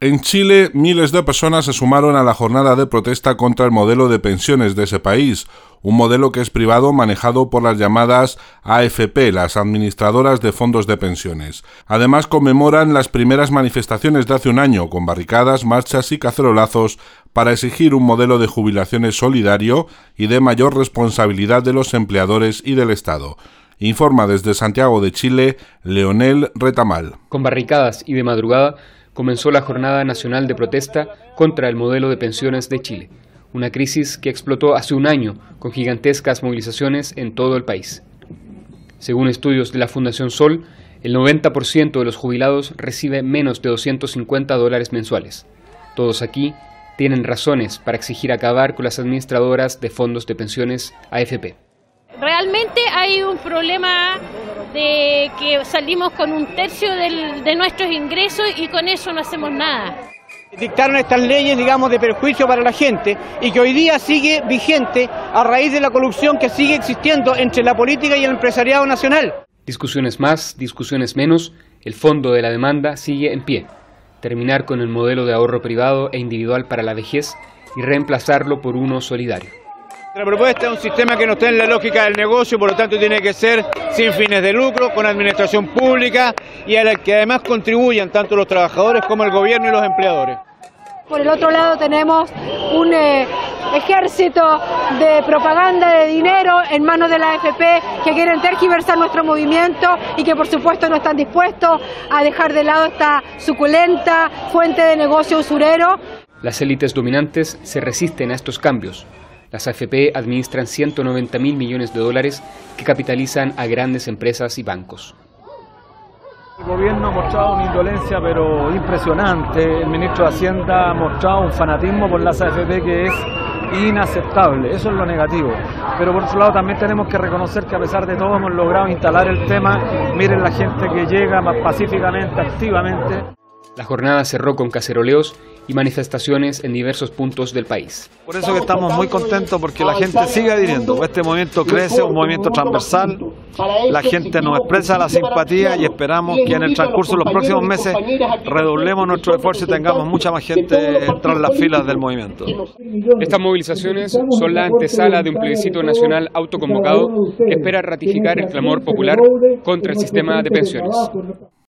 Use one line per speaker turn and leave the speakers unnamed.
En Chile, miles de personas se sumaron a la jornada de protesta contra el modelo de pensiones de ese país, un modelo que es privado manejado por las llamadas AFP, las administradoras de fondos de pensiones. Además, conmemoran las primeras manifestaciones de hace un año, con barricadas, marchas y cacerolazos para exigir un modelo de jubilaciones solidario y de mayor responsabilidad de los empleadores y del Estado. Informa desde Santiago de Chile, Leonel Retamal.
Con barricadas y de madrugada, comenzó la Jornada Nacional de Protesta contra el modelo de pensiones de Chile, una crisis que explotó hace un año con gigantescas movilizaciones en todo el país. Según estudios de la Fundación Sol, el 90% de los jubilados recibe menos de $250 mensuales. Todos aquí tienen razones para exigir acabar con las administradoras de fondos de pensiones AFP.
Realmente hay un problema de que salimos con un tercio de nuestros ingresos y con eso no hacemos nada.
Dictaron estas leyes, digamos, de perjuicio para la gente y que hoy día sigue vigente a raíz de la corrupción que sigue existiendo entre la política y el empresariado nacional.
Discusiones más, discusiones menos, el fondo de la demanda sigue en pie. Terminar con el modelo de ahorro privado e individual para la vejez y reemplazarlo por uno solidario.
La propuesta es un sistema que no está en la lógica del negocio, por lo tanto tiene que ser sin fines de lucro, con administración pública y a la que además contribuyan tanto los trabajadores como el gobierno y los empleadores.
Por el otro lado tenemos un ejército de propaganda de dinero en manos de la AFP que quieren tergiversar nuestro movimiento y que por supuesto no están dispuestos a dejar de lado esta suculenta fuente de negocio usurero.
Las élites dominantes se resisten a estos cambios. Las AFP administran $190.000 millones que capitalizan a grandes empresas y bancos.
El gobierno ha mostrado una indolencia pero impresionante. El ministro de Hacienda ha mostrado un fanatismo por las AFP que es inaceptable. Eso es lo negativo. Pero por otro lado también tenemos que reconocer que a pesar de todo hemos logrado instalar el tema. Miren la gente que llega más pacíficamente, activamente.
La jornada cerró con caceroleos y manifestaciones en diversos puntos del país.
Por eso que estamos muy contentos porque la gente sigue adhiriendo. Este movimiento crece, un movimiento transversal. La gente nos expresa la simpatía y esperamos que en el transcurso de los próximos meses redoblemos nuestro esfuerzo y tengamos mucha más gente tras las filas del movimiento.
Estas movilizaciones son la antesala de un plebiscito nacional autoconvocado que espera ratificar el clamor popular contra el sistema de pensiones.